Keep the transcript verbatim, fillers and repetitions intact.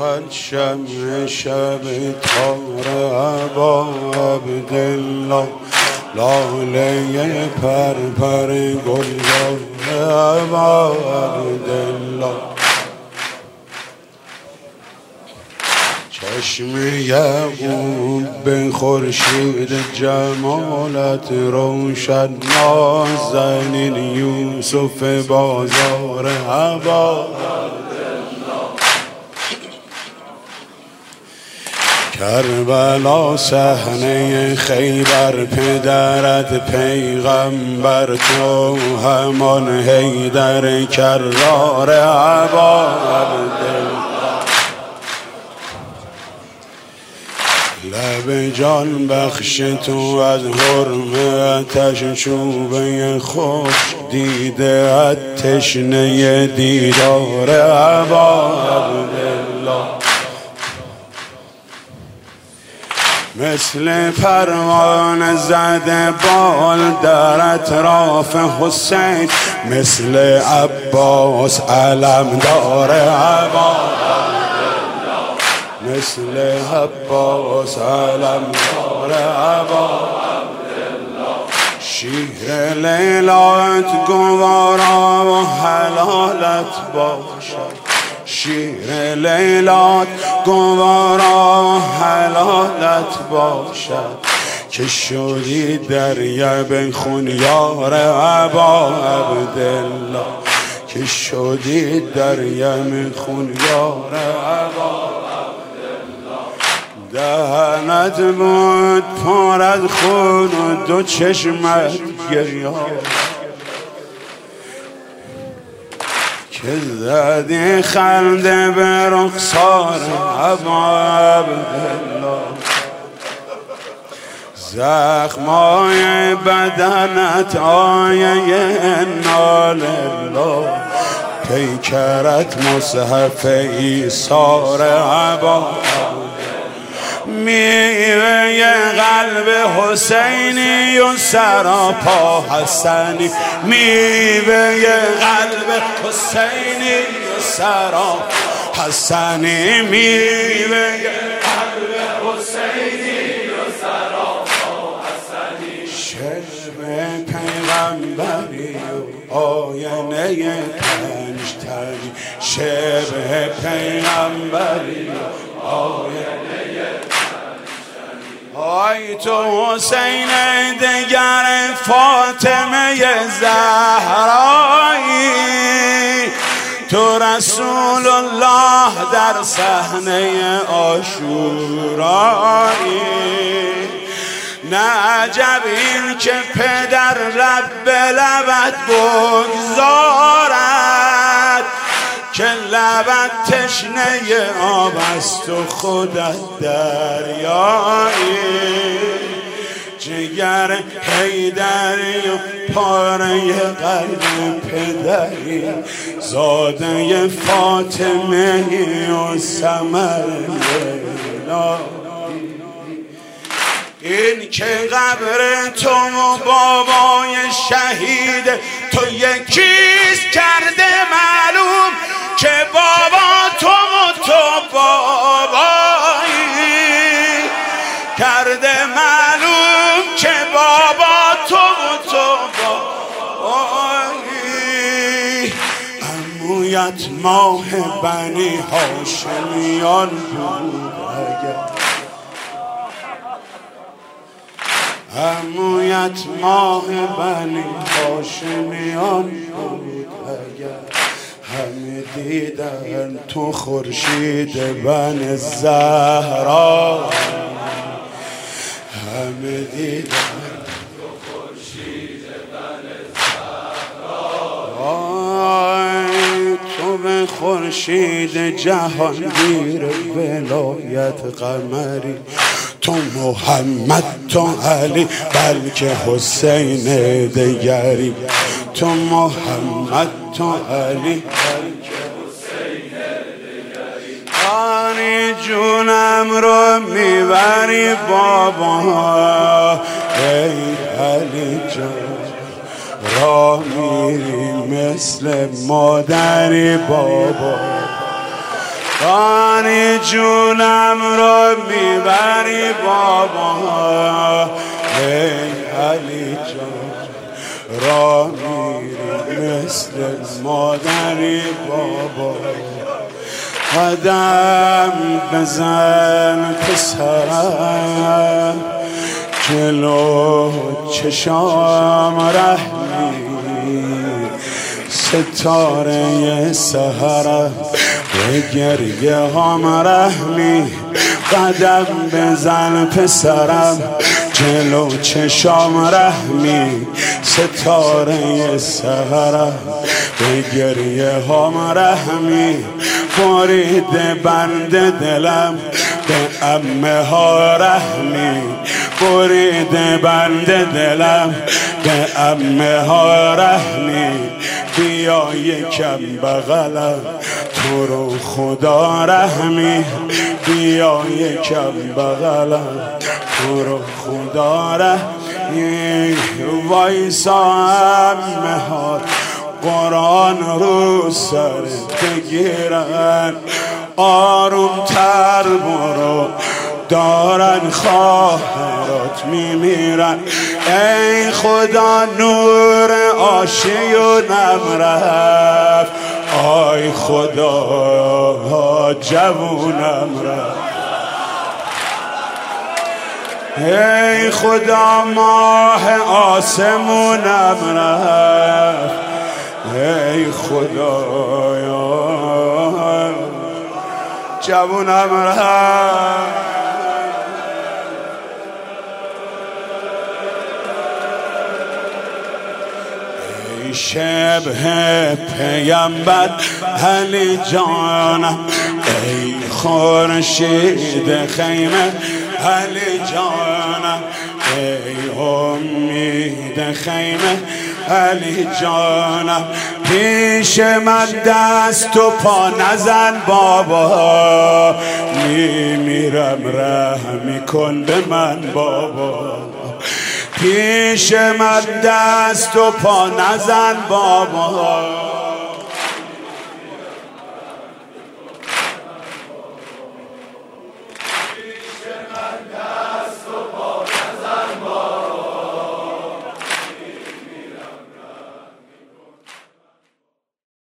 خد شمع شب تار ابا عبدالله، لاله پر پر گل ابا عبدالله. چشم یعقوب به خورشید جمالت روشن، نازنین یوسف بازار ابا. کربلا صحنه خیبر، پدرت پیغمبر، تو همان حیدر کرار ابا عبدالله. لب جان بخش تو از حرمتش، چوبه خوش دیده تشنه دیدار ابا عبدالله. مثل پروانه زده بال در اطراف حسین، مثل عباس علمدار ابا، مثل عباس علمدار ابا. شیر لیلات گوارا و حلالت باشد، شیر لیلات گوارا و حلالت باشد، که شدی دریاب خون یار ابا عبدالله، که شدی دریاب خون یار ابا عبدالله. دهنت بود پر از خون و دو چشمت گریان، که زدی خنده به رخسار ابا عبدالله. زخمای بدنت آیه انا لله، پیکرت مصحف ایثار ابا. میوه قلب حسینی و سراپا حسنی، میوه قلب حسینی و سراپا حسنی، میوه قلب حسینی و سراپا حسنی. چشم پیغمبری و آینه پنجتنی، شبه پیغمبری و آینه. آی تو حسین دگر فاطمه زهرایی، تو رسول الله در صحنه عاشورایی. نه عجب این که پدر لب به لبت بگذارد، که لبت تشنه آب است و خودت دریایی. جگر حیدری و پاره قلب پدری، زاده فاطمه و ثمر لیلا. این که قبر تو و بابای شهید تو یکیست، کرده معلوم که بابا تو و تو بابایی، کرده معلوم که بابا تو و تو بابایی. عمویت ماه بنی هاشمیان بود اگر، عمویت ماه بنی هاشمیان بود اگر، همه دیدن تو خورشید بن زهرا، همه دیدن تو خورشید بن زهرا. آی تو به خورشید جهانگیر ولایت قمری، تو محمد تو علی بلکه حسین دگری، تو محمد تو علی بلکه حسین دگری. آنی جونم رو میبری بابا، ای علی جان راه میری مثل مادری بابا. رانی جونم رو میبری بابا، ای علی جان را میری مثل مادری بابا. قدم بزن پسرم جلو چشام رحمی، ستاره سحرم به گریه هم رحمی. قدم بزن پسرم جلو چشام رحمی، ستاره سحرم به گریه هم رحمی. برید بند دلم به عمه ها رحمی، برید بند دلم به عمه ها رحمی. بیا یکم بغلم تو رو خدا رحمی، بیا یکم بغلم تو رو خدا رحمی. وایسا عمه ها قرآن رو سر بگیرن، آروم تر برو دارن خواهرات میمیرن. ای خدا نور آشیونم رفت، آی خدا جوونم رفت. ای خدا ماه آسمونم رفت، ای خدا جوونم رفت. ای شبه پیامبر علی جانم، ای خورشید خیمه علی جانم، ای امید خیمه علی جانم. پیش من دست و پا نزن بابا، میمیرم رحمی کن به من بابا. پیش من دست و پا نزن بابا،